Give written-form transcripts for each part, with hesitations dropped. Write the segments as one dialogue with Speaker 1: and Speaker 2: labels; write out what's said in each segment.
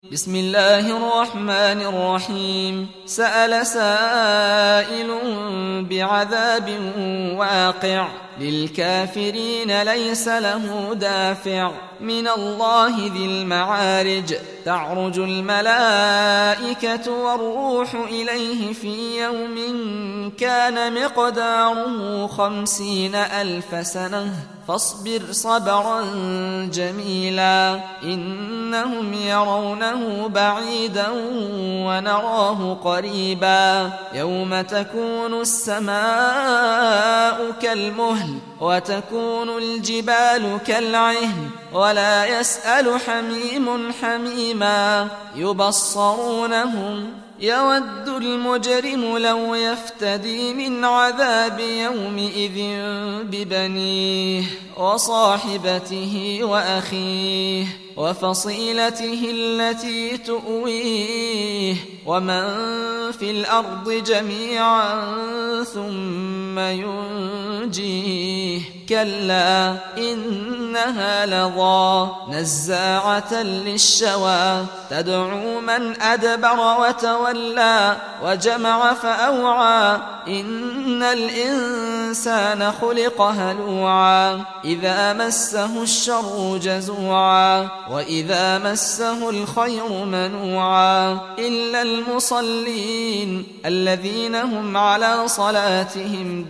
Speaker 1: بسم الله الرحمن الرحيم. سأل سائل بعذاب واقع للكافرين ليس له دافع من الله ذي المعارج. تعرج الملائكة والروح إليه في يوم كان مقداره 50,000 سنة فاصبر صبرا جميلا إنهم يرونه بعيدا ونراه قريبا يوم تكون السماء كالمهل وتكون الجبال كالعهن ولا يسأل حميم حميما يبصرونهم يود المجرم لو يفتدي من عذاب يومئذ ببنيه وصاحبته وأخيه وفصيلته التي تؤويه ومن في الأرض جميعا ثم ينجيه كلا إنها لظى نزاعة للشوى تدعو من أدبر وتولى وجمع فأوعى إن الإنسان خلق هلوعا إذا مسه الشر جزوعا وإذا مسه الخير منوعا إلا المصلين الذين هم على صلاتهم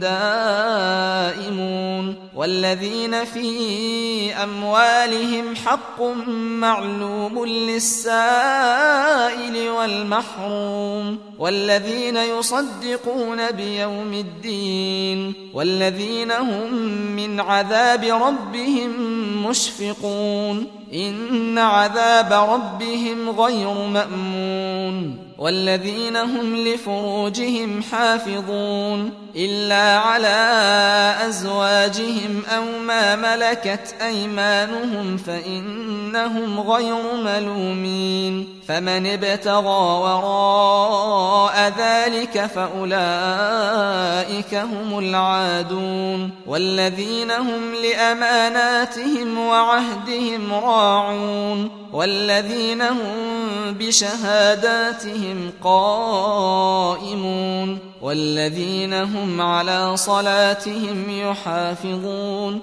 Speaker 1: دائمون والذين في أموالهم حق معلوم للسائل والمحروم والذين يصدقون بيوم الدين والذين هم من عذاب ربهم مشفقون إن عذاب ربهم غير مأمون والذين هم لفروجهم حافظون إلا على أزواجهم أو ما ملكت أيمانهم فإنهم غير ملومين فمن ابتغى وراء ذلك فأولئك هم العادون والذين هم لأماناتهم وعهدهم راعون والذين هم بشهاداتهم قائمون والذين هم على صلاتهم يحافظون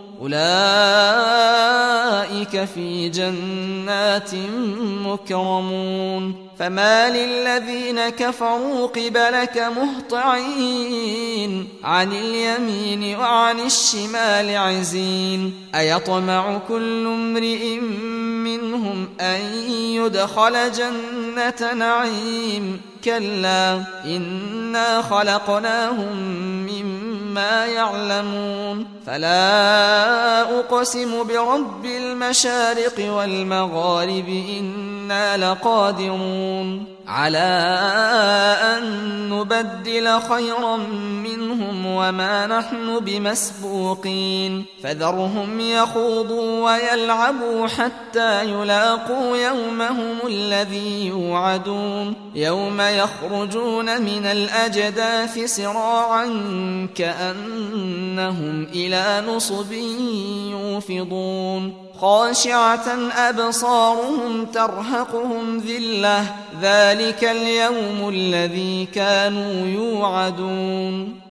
Speaker 1: أولئك في جنات مكرمون فما للذين كفروا قبلك مهطعين عن اليمين وعن الشمال عزين أيطمع كل امرئ منهم أن يدخل جنة نعيم كلا إنا خلقناهم مما يعلمون فلا أقسم برب المشارق والمغارب إنا لقادرون على أن نبدل خيرا منهم وما نحن بمسبوقين فذرهم يخوضوا ويلعبوا حتى يلاقوا يومهم الذي يوعدون يوم يخرجون من الأجداث سراعا كأنهم إلى نصب يوفضون خاشعة أبصارهم ترهقهم ذلة ذلك اليوم الذي كانوا يوعدون